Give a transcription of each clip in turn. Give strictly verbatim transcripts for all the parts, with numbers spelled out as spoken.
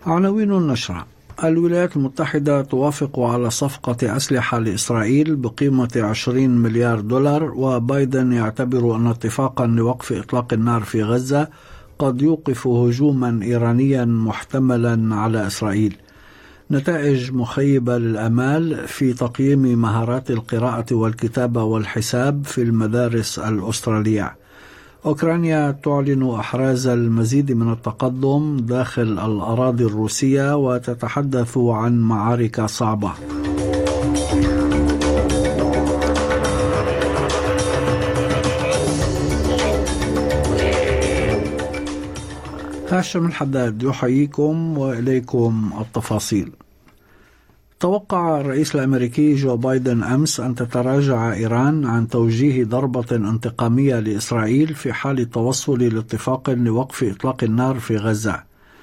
عناوين النشرة: الولايات المتحدة توافق على صفقة أسلحة لإسرائيل بقيمة عشرين مليار دولار، وبايدن يعتبر أن اتفاقا لوقف إطلاق النار في غزة قد يوقف هجوما إيرانيا محتملا على إسرائيل. نتائج مخيبة للآمال في تقييم مهارات القراءة والكتابة والحساب في المدارس الأسترالية. أوكرانيا تعلن إحراز المزيد من التقدم داخل الأراضي الروسية وتتحدث عن معارك صعبة. هاشم الحداد يحييكم وإليكم التفاصيل. توقع الرئيس الأمريكي جو بايدن أمس أن تتراجع إيران عن توجيه ضربة انتقامية لإسرائيل في حال التوصل لاتفاق لوقف إطلاق النار في غزة.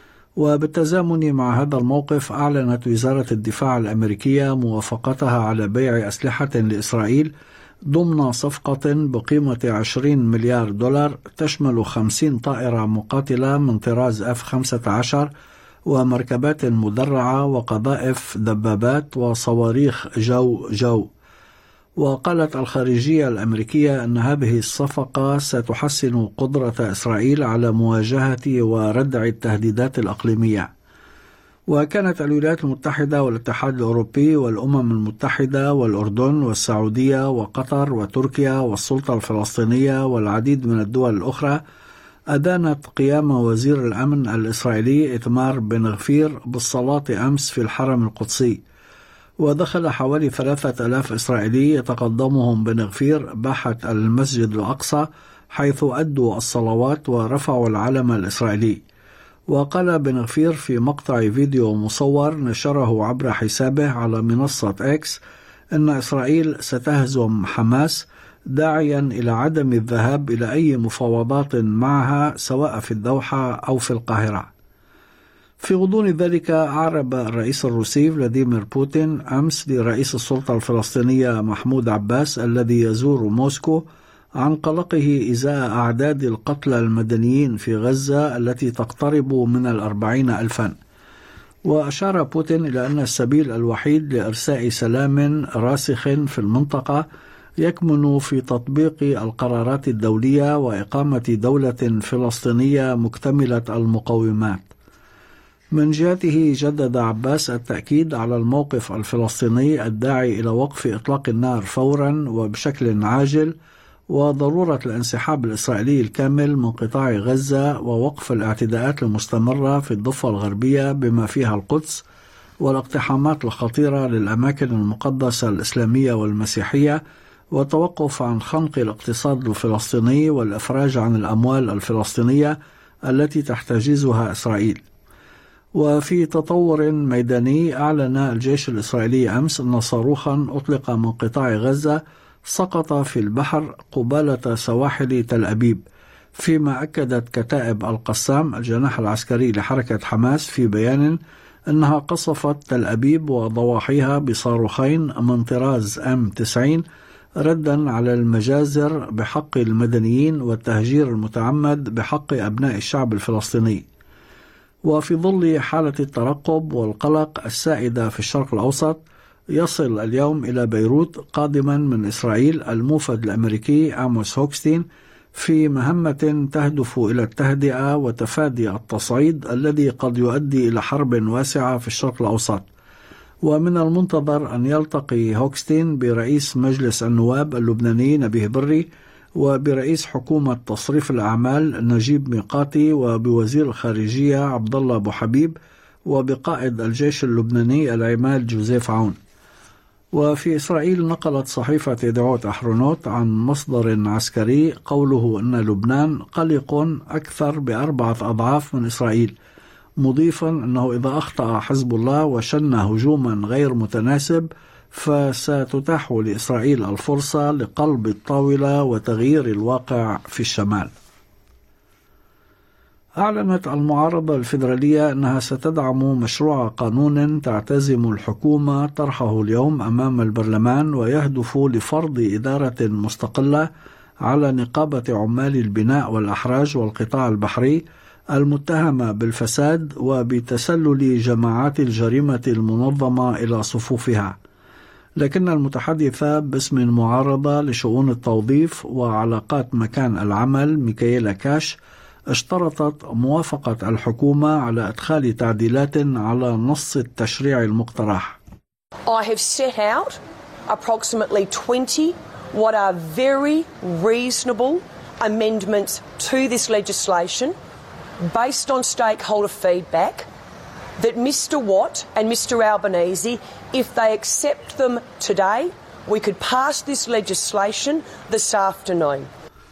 وبالتزامن مع هذا الموقف، أعلنت وزارة الدفاع الأمريكية موافقتها على بيع أسلحة لإسرائيل ضمن صفقة بقيمة عشرين مليار دولار تشمل خمسين طائرة مقاتلة من طراز إف خمسة عشر ومركبات مدرعة وقذائف دبابات وصواريخ جو جو. وقالت الخارجية الأمريكية أن هذه الصفقة ستحسن قدرة إسرائيل على مواجهة وردع التهديدات الإقليمية. وكانت الولايات المتحدة والاتحاد الأوروبي والأمم المتحدة والأردن والسعودية وقطر وتركيا والسلطة الفلسطينية والعديد من الدول الأخرى أدانت قيام وزير الأمن الإسرائيلي إتمار بن غفير بالصلاة أمس في الحرم القدسي. ودخل حوالي ثلاثة آلاف إسرائيلي يتقدمهم بن غفير باحة المسجد الأقصى، حيث أدوا الصلوات ورفعوا العلم الإسرائيلي. وقال بن غفير في مقطع فيديو مصور نشره عبر حسابه على منصة إكس أن إسرائيل ستهزم حماس، داعيا إلى عدم الذهاب إلى أي مفاوضات معها سواء في الدوحة أو في القاهرة. في غضون ذلك، أعرب الرئيس الروسي فلاديمير بوتين أمس لرئيس السلطة الفلسطينية محمود عباس الذي يزور موسكو عن قلقه إزاء أعداد القتلى المدنيين في غزة التي تقترب من الأربعين ألفا. وأشار بوتين إلى أن السبيل الوحيد لإرساء سلام راسخ في المنطقة يكمن في تطبيق القرارات الدولية وإقامة دولة فلسطينية مكتملة المقومات. من جهته، جدد عباس التأكيد على الموقف الفلسطيني الداعي إلى وقف إطلاق النار فورا وبشكل عاجل، وضرورة الانسحاب الإسرائيلي الكامل من قطاع غزة ووقف الاعتداءات المستمرة في الضفة الغربية بما فيها القدس والاقتحامات الخطيرة للأماكن المقدسة الإسلامية والمسيحية، وتوقف عن خنق الاقتصاد الفلسطيني والإفراج عن الأموال الفلسطينية التي تحتجزها إسرائيل. وفي تطور ميداني، أعلن الجيش الإسرائيلي أمس أن صاروخا أطلق من قطاع غزة سقط في البحر قبالة سواحل تل أبيب، فيما أكدت كتائب القسام الجناح العسكري لحركة حماس في بيان أنها قصفت تل أبيب وضواحيها بصاروخين من طراز إم تسعين ردا على المجازر بحق المدنيين والتهجير المتعمد بحق أبناء الشعب الفلسطيني. وفي ظل حالة الترقب والقلق السائدة في الشرق الأوسط، يصل اليوم إلى بيروت قادما من إسرائيل الموفد الأمريكي آموس هوكستين في مهمة تهدف إلى التهدئة وتفادي التصعيد الذي قد يؤدي إلى حرب واسعة في الشرق الأوسط. ومن المنتظر أن يلتقي هوكستين برئيس مجلس النواب اللبناني نبيه بري وبرئيس حكومة تصريف الأعمال نجيب ميقاتي وبوزير الخارجية عبد الله أبو حبيب وبقائد الجيش اللبناني العماد جوزيف عون. وفي إسرائيل، نقلت صحيفة يدعوت أحرونوت عن مصدر عسكري قوله أن لبنان قلق أكثر بأربعة أضعاف من إسرائيل، مضيفا أنه إذا أخطأ حزب الله وشن هجوما غير متناسب فستتاح لإسرائيل الفرصة لقلب الطاولة وتغيير الواقع في الشمال. أعلنت المعارضة الفيدرالية أنها ستدعم مشروع قانون تعتزم الحكومة طرحه اليوم أمام البرلمان، ويهدف لفرض إدارة مستقلة على نقابة عمال البناء والأحراج والقطاع البحري المتهمة بالفساد وبتسلل جماعات الجريمة المنظمة إلى صفوفها. لكن المتحدثة باسم معارضة لشؤون التوظيف وعلاقات مكان العمل ميكايلا كاش اشترطت موافقة الحكومة على إدخال تعديلات على نص التشريع المقترح. I have set out approximately twenty what are very reasonable amendments to this legislation based on stakeholder feedback that Mister Watt and Mister Albanese, if they accept them today, we could pass this legislation this afternoon.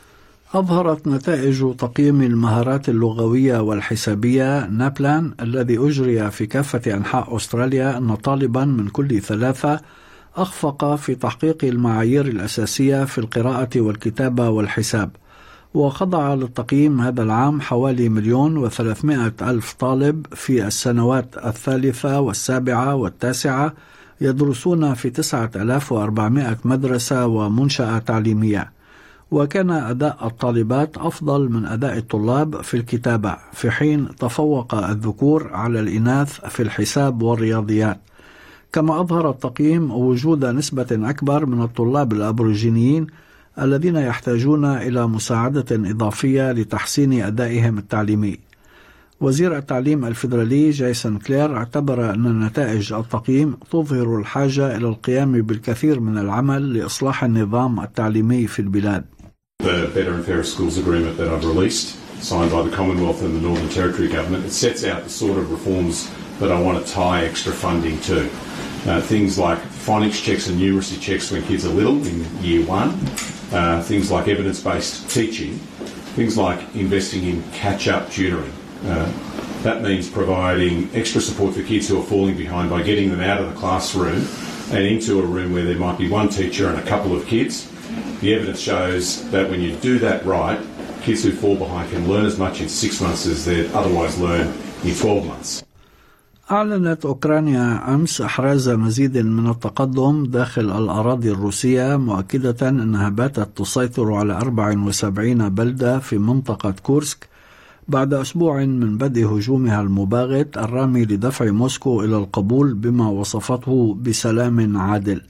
أظهرت نتائج تقييم المهارات اللغوية والحسابية نابلان الذي أجري في كافة أنحاء أستراليا أن طالبا من كل ثلاثة أخفق في تحقيق المعايير الأساسية في القراءة والكتابة والحساب. وخضع للتقييم هذا العام حوالي مليون وثلاثمائة ألف طالب في السنوات الثالثة والسابعة والتاسعة يدرسون في تسعة آلاف وأربعمائة مدرسة ومنشأة تعليمية. وكان أداء الطالبات أفضل من أداء الطلاب في الكتابة، في حين تفوق الذكور على الإناث في الحساب والرياضيات. كما أظهر التقييم وجود نسبة أكبر من الطلاب الأبوريجينيين الذين يحتاجون إلى مساعدة إضافية لتحسين أدائهم التعليمي. وزير التعليم الفيدرالي جايسون كلير اعتبر أن نتائج التقييم تظهر الحاجة إلى القيام بالكثير من العمل لإصلاح النظام التعليمي في البلاد. The Better and Fairer Schools Agreement that I've released, signed by the Commonwealth and the Northern Territory Government, it sets out the sort of reforms that I want to tie extra funding to. Uh, things like phonics checks and numeracy checks when kids are little in year one, uh, things like evidence-based teaching, things like investing in catch-up tutoring. Uh, that means providing extra support for kids who are falling behind by getting them out of the classroom and into a room where there might be one teacher and a couple of kids. The evidence shows that when you do that right, kids who fall behind can learn as much in six months as they'd otherwise learn in twelve months. أعلنت أوكرانيا أمس إحراز مزيد من التقدم داخل الأراضي الروسية، مؤكدة أنها باتت تسيطر على أربع وسبعين بلدة في منطقة كورسك بعد أسبوع من بدء هجومها المباغت الرامي لدفع موسكو إلى القبول بما وصفته بسلام عادل.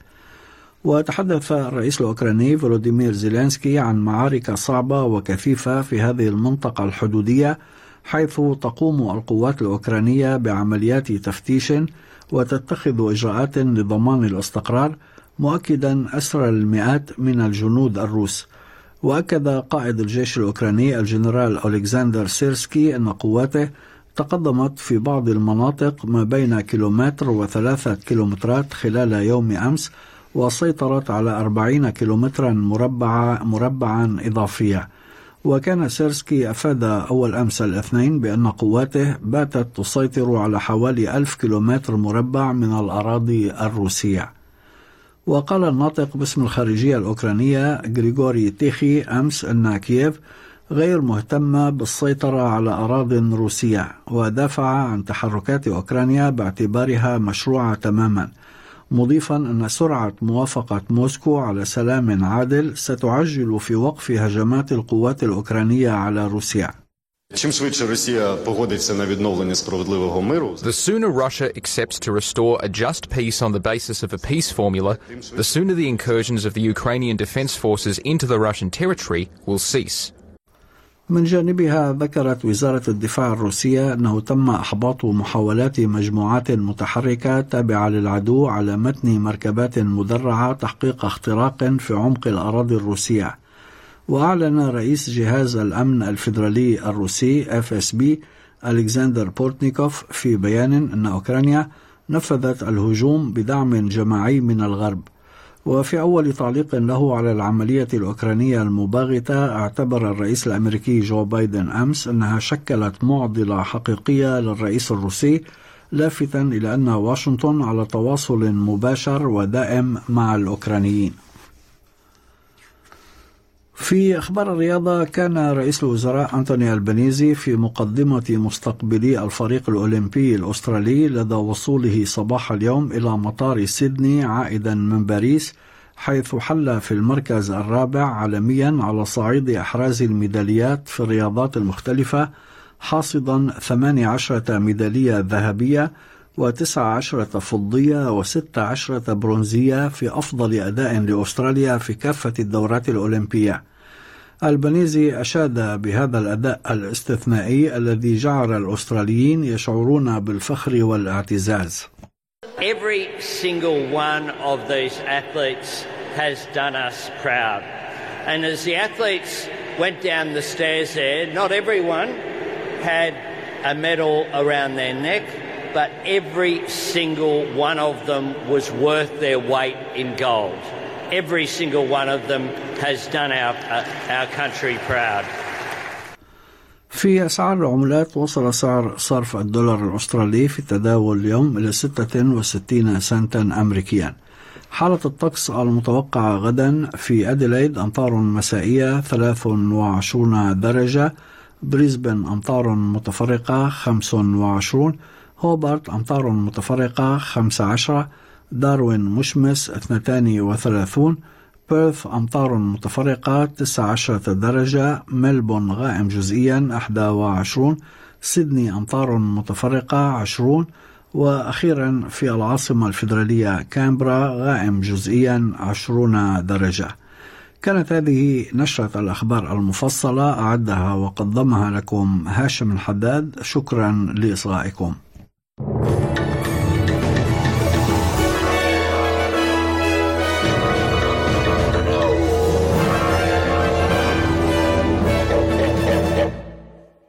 وتحدث الرئيس الأوكراني فولوديمير زيلينسكي عن معارك صعبة وكثيفة في هذه المنطقة الحدودية، حيث تقوم القوات الأوكرانية بعمليات تفتيش وتتخذ إجراءات لضمان الاستقرار، مؤكدا أسر المئات من الجنود الروس. وأكد قائد الجيش الأوكراني الجنرال أولكسندر سيرسكي أن قواته تقدمت في بعض المناطق ما بين كيلومتر وثلاثة كيلومترات خلال يوم أمس، وسيطرت على أربعين كيلومترا مربعا مربعا إضافية. وكان سيرسكي أفاد أول أمس الاثنين بأن قواته باتت تسيطر على حوالي ألف كيلومتر مربع من الأراضي الروسية. وقال الناطق باسم الخارجية الأوكرانية غريغوري تيخي أمس أن كييف غير مهتمة بالسيطرة على أراضٍ روسية، ودافع عن تحركات أوكرانيا باعتبارها مشروعة تماما، مضيفا أن سرعة موافقة موسكو على سلام عادل ستعجل في وقف هجمات القوات الأوكرانية على روسيا. The sooner Russia accepts to restore a just peace on the basis of a peace formula, the sooner the incursions of the Ukrainian defense forces into the Russian territory will cease. من جانبها ذكرت وزارة الدفاع الروسية أنه تم إحباط محاولات مجموعات متحركة تابعة للعدو على متن مركبات مدرعة تحقيق اختراق في عمق الأراضي الروسية. وأعلن رئيس جهاز الأمن الفيدرالي الروسي إف إس بي ألكسندر بورتنيكوف في بيان أن أوكرانيا نفذت الهجوم بدعم جماعي من الغرب. وفي أول تعليق له على العملية الأوكرانية المباغتة، اعتبر الرئيس الأمريكي جو بايدن أمس أنها شكلت معضلة حقيقية للرئيس الروسي، لافتا إلى أن واشنطن على تواصل مباشر ودائم مع الأوكرانيين. في أخبار الرياضة، كان رئيس الوزراء أنتوني ألبانيزي في مقدمة مستقبلي الفريق الأولمبي الأسترالي لدى وصوله صباح اليوم إلى مطار سيدني عائدا من باريس، حيث حل في المركز الرابع عالميا على صعيد إحراز الميداليات في الرياضات المختلفة، حاصدا ثمانية عشرة ميدالية ذهبية وتسعة عشرة فضية وستة عشرة برونزية في أفضل أداء لأستراليا في كافة الدورات الأولمبية. البنيزي أشاد بهذا الأداء الاستثنائي الذي جعل الأستراليين يشعرون بالفخر والاعتزاز. Every single one of these athletes has done us proud. And as the athletes went down the stairs there, not everyone had a medal around their neck, but every single one of them was worth their weight in gold. Every single one of them has done our, uh, our country proud. في أسعار العملات، وصل سعر صرف الدولار الأسترالي في التداول اليوم إلى ستة وستين سنتا أمريكيا. حالة الطقس المتوقعة غدا: في أديلايد أمطار مسائية ثلاث وعشرون درجة، بريسبن أمطار متفرقة خمس وعشرون، هوبارت أمطار متفرقة خمس عشرة، داروين مشمس اثنتان وثلاثون، بيرث أمطار متفرقة تسع عشرة درجة، ملبون غائم جزئيا أحد وعشرون، سيدني أمطار متفرقة عشرون، وأخيرا في العاصمة الفيدرالية كامبرا غائم جزئيا عشرون درجة. كانت هذه نشرة الأخبار المفصلة، أعدها وقدمها لكم هاشم الحداد. شكرا لإصغائكم.